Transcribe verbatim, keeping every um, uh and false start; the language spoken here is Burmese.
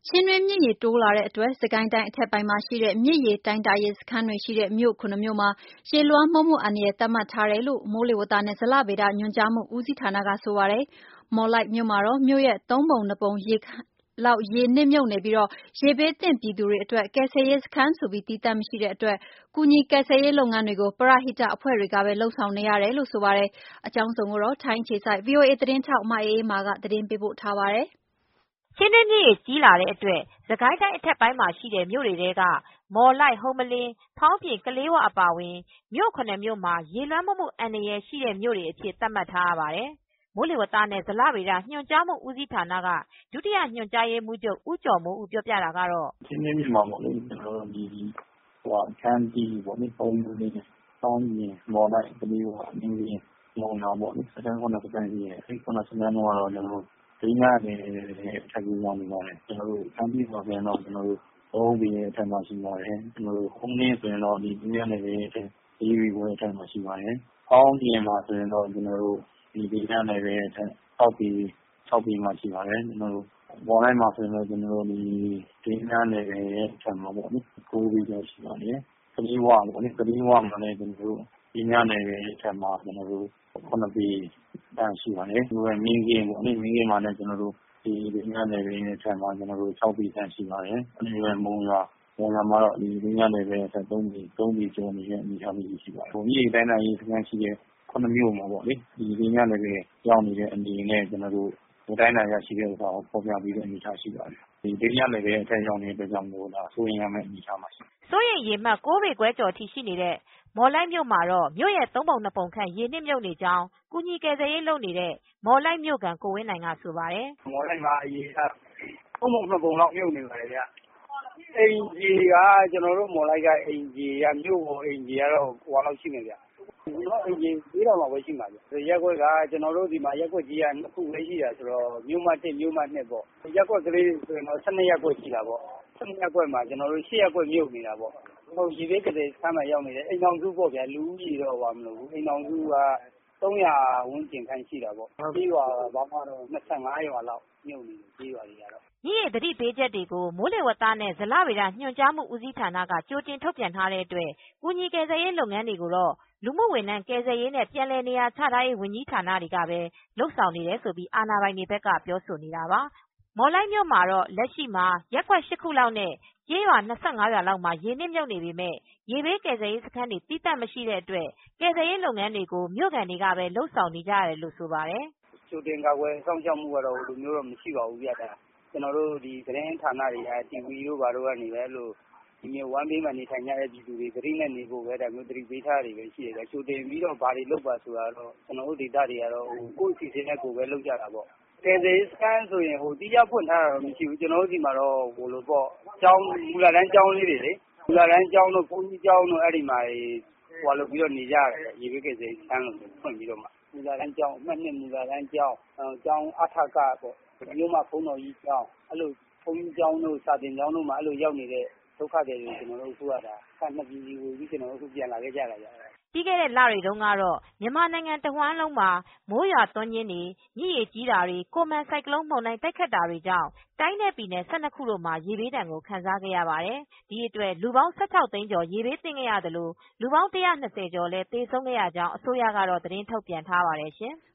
ချင်းတွင်းမြစ်ရေတိုးလာတဲ့အတွက် စစ်ကိုင်းတိုင်းအထက်ပိုင်းမှာရှိတဲ့မြစ်ရေတိုင်းတာရေးစခန်းတွေရှိတဲ့မြို့ ခုနှစ်မြို့မှာ ရေလွှမ်းမိုးမှုအန္တရာယ်သတ်မှတ်ထားတယ်လို့ မိုးလေဝသနဲ့ ဇလဗေဒညွှန်ကြားမှုဦးစီးဌာနကဆိုပါတယ်။ မော်လိုက်မြို့မှာတော့ မြို့ရဲ့သုံးပုံနှစ်ပုံလောက်ရေနစ်မြုပ်နေပြီး ရေဘေးသင့်ပြည်သူတွေအတွက် ကယ်ဆယ်ရေးစခန်းဆိုပြီး သီးသန့်မရှိတဲ့အတွက် ကူညီကယ်ဆယ်ရေးလုပ်ငန်းတွေကို ပရဟိတအဖွဲ့တွေကပဲ လုပ်ဆောင်နေရတယ်လို့ဆိုပါတယ်။ အကြောင်းစုံကို ထိုင်းအခြေစိုက် ဗွီအိုအေသတင်းထောက် မအေးအေးမာက သတင်းပေးပို့ထားပါတယ်။ ချင်းတွင်းမြစ်ရေကြီးလာတဲ့အတွက် စစ်ကိုင်းတိုင်းအထက်ပိုင်းမှာရှိတဲ့မြို့တွေထဲက မော်လိုက် ဟုမ္မလင်း ဖောင်းပြင် ကလေး၀ အပါအဝင် မြို့ ခုမြို့မှာ ရေလွှမ်းမိုးမှုအန္တရာယ်ရှိတဲ့မြို့တွေအဖြစ်သတ်မှတ်ထားရပါတယ်။ မိုးလေဝသနဲ့ ဇလဗေဒညွှန်ကြားမှုဦးစီးဌာနက ဒုတိယညွှန်ကြားရေးမှူးချုပ် ဦးကျော်မိုးဦးပြောပြတာကတော့ချင်းတွင်းမြစ်မှာပေါ့လေ ကျနော်တို့ဒီခမ်းတီးပေါ့လေ ဟုမ္မလင်း ဖောင်းပြင် မော်လိုက် ကလေး၀ မင်းကင်း မုံရွာပေါ့လေ စခန်း ၇ စခန်းရှိတယ်။ အဲဒီ ၇ စခန်းကတော့ ကျနော်တို့ ဘိန်းမနယ်အထက်ကိုရောက်နေပါတယ်။ ကျနော်တို့ ခမ်းတီးမှာဆိုရင်တော့ ကျနော်တို့ ဘောဘင်အထက်မှာရှိပါတယ်။ ကျနော်တို့ ဟုမ္မလင်းဆိုရင်တော့ ဘိန်းမနယ်အထက် လေးပေခွဲအထက်မှာရှိပါတယ်။ ဖောင်းပြင်မှာဆိုရင်တော့ ကျနော်တို့ ဘိန်းမနယ်အထက် ၆ ပေ ၆ ပေမှာရှိပါတယ်။ ကျနော်တို့ မော်လိုက်မှာဆိုရင်တော့ ကျနော်တို့ ဘိန်းမနယ်အထက်မှာပေါ့လေ ၉ ပေကျော်ရှိပါတယ်။ ကလေး၀ ပေါ့လေ ကလေး၀ မှာလည်း ကျနော်တို့ ဘိန်းမနယ်အထက်မှာ ကျနော်တို့ ၇ ပေအထက်ရှိပါတယ်။ မင်းကင်းပေါ့လေ မင်းကင်းမှာလည်း ကျနော်တို့ ဘိန်းမနယ်အထက်မှာ ၆ ပေခန့်ရှိပါတယ်။ အဲဒီလိုပဲ မုံရွာ မုံရွာမှာတော့ ဘိန်းမနယ်အထက် ၃ ပေ ၃ ပေကျော်နေတဲ့အနေအထားလေးတွေရှိပါတယ်။ မြစ်ရေတိုင်းတာရေးစခန်းရှိတဲ့ ခုနှစ်မြို့မှာပေါ့လေ ဒီဘိန်းမနယ်ရောက်နေတဲ့အနေနဲ့ ကျနော်တို့ တိုင်းတာရရှိတဲ့ဟာကို ဖော်ပြပေးတဲ့အနေအထားရှိပါတယ်။ ဒီဘိန်းမနယ်အထက်ရောက်နေတဲ့အတွက်ကြောင့်မို့လို့ စိုးရိမ်ရမယ့်အနေအထားမှာရှိပါတယ်။ စိုးရိမ်ရေမှတ် ၉ ပေခွဲကျော်အထိရှိနေတဲ့ မော်လိုက်မြို့မှာတော့ မြို့ရဲ့သုံးပုံနှစ်ပုံခန့်ရေနစ်မြုပ်နေကြောင်း ကူညီကယ်ဆယ်ရေးလုပ်နေတဲ့ မော်လိုက်မြို့ခံကိုဝင်းနိုင်ကဆိုပါတယ်။ “မော်လိုက်မှာရေက သုံးပုံနှစ်ပုံလောက်မြုပ်နေပါတယ်ခင်ဗျ။ အိမ်ခြေက ကျနော်တို့ မော်လိုက်က အိမ်ခြေက မြို့ပေါ်အိမ်ခြေကတော့ အိမ်ခြေ လေးထောင်လောက်ပဲရှိမှာ။ ရပ်ကွက်က ကျနော်တို့ဒီမှာ ရပ်ကွက်ကြီးက နှစ်ခုပဲရှိတာဆိုတော့ မြို့မ ၁ မြို့မ ၂ ပေါ့။ ရပ်ကွက်ကလေးတွေဆိုရင်တော့ ၁၂ ရပ်ကွက်ရှိတာပေါ့။ ၁၂ ရပ်ကွက်မှာ ကျနော်တို့ ၈ ရပ်ကွက်မြုပ်နေတာပေါ့။ ရေဘေးကယ်ဆယ်ရေးစခန်းမှာရောက်နေတဲ့ အိမ်ထောင်စုပေါ့ဗျာ လူဦးရေတော့ မဟုတ်ဘူး အိမ်ထောင်စုက သုံးရာဝန်းကျင်ခန့်ရှိတာပေါ့။ ကျေးရွာပေါင်းကတော့ ၂၅ ရွာလောက်မြုပ်နေတယ် ကျေးရွာတွေကတော့။ ” မြစ်ရေသတိပေးချက်တွေကို မိုးလေဝသနဲ့ ဇလဗေဒညွှန်ကြားမှုဦးစီးဌာနက ကြိုတင်ထုတ်ပြန်ထားတဲ့အတွက် ကူညီကယ်ဆယ်ရေးလုပ်ငန်းတွေကိုတော့ လူမှုဝန်ထမ်းကယ်ဆယ်ရေးနဲ့ ပြန်လည်နေရာချထားရေးဝန်ကြီးဌာနတွေကပဲ လုပ်ဆောင်နေတယ်လို့ အာဏာပိုင်တွေဘက်ကပြောဆိုနေတာပါ။ မော်လိုက်မြို့မှာတော့ လက်ရှိမှာ ရပ်ကွက် ၈ ခုလောက်နဲ့ ကျေးရွာ ၂၅ ရွာလောက်မှာ ရေနစ်မြုပ်နေပေမယ့် ရေဘေးကယ်ဆယ်ရေးစခန်းတွေ သီးသန့်မရှိတဲ့အတွက် ကယ်ဆယ်ရေးလုပ်ငန်းတွေကို မြို့ခံတွေကပဲ လုပ်ဆောင်နေကြရတယ်လို့ဆိုပါတယ်။ “ကြိုတင်ကာကွယ်စောင့်ရှောက်မှုကတော့ ဟိုလိုမျိုးတော့မရှိပါဘူးဗျ။ ကျနော်တို့သတင်းဌာနတွေက တီဗွီတို့ဘာတို့ကနေ မြစ်ဝှမ်းဘေးမှာနေထိုင်ကြတဲ့ပြည်သူတွေ သတိနဲ့နေဖို့ပဲ ဒါမျိုးသတိပေးထားတာတွေပဲရှိတယ်။ ကြိုတင်ပြီးတော့ ဘာတွေလုပ်ပါဆိုတာတော့ ကျနော်တို့ဒေသတွေကတော့ ကိုယ့်အစီအစဉ်နဲ့ကိုယ်ပဲလုပ်ကြတာပေါ့။ ကယ်ဆယ်ရေးစခန်းဆိုရင် သီးခြားဖွင့်ထားတာတော့မရှိဘူး။ ကျနော်တို့ဆီမှာတော့ မူလတန်းကျောင်းလေးတွေလေ မူလတန်းကျောင်းတို့ ဘုန်းကြီးကျောင်းတို့ အဲဒီမှာနေကြတယ် ရေဘေးကယ်ဆယ်ရေးစခန်းလိုဖွင့်ပြီးတော့မှ မူလတန်းကျောင်း အမှတ် ၂ မူလတန်းကျောင်း ကျောင်းအထကပေါ့ မြို့မဘုန်းတော်ကြီးကျောင်း အဲလိုဘုန်းကြီးကျောင်းတို့ စာသင်ကျောင်းတို့မှာ အဲလိုရောက်နေတဲ့ ဒုက္ခသည်တွေကို ကျနော်တို့အခုက ဆန်နှစ်ပြည်စီဝေပြီး ကျနော်တို့ပြန်လာခဲ့ကြတာဗျ။ ” ပြီးခဲ့တဲ့လတွေတုန်းကတော့ မြန်မာနိုင်ငံတဝှမ်းလုံးမှာ မိုးရွာသွန်းခြင်းတွေ မြစ်ရေကြီးတာတွေ ကိုမန်ဆိုင်ကလုန်းမုန်တိုင်းတိုက်ခတ်တာတွေကြောင့် တိုင်းနဲ့ပြည်နယ် ၁၂ ခုတို့မှာ ရေဘေးဒဏ်ကိုခံစားခဲ့ရပါတယ်။ ဒီအတွက် လူပေါင်း ၁၆ သိန်းကျော် ရေဘေးသင့်ခဲ့ရသလို လူပေါင်း ၁၂၀ ကျော်လည်း သေဆုံးခဲ့ရကြောင်း အစိုးရကတော့ သတင်းထုတ်ပြန်ထားပါတယ်ရှင်။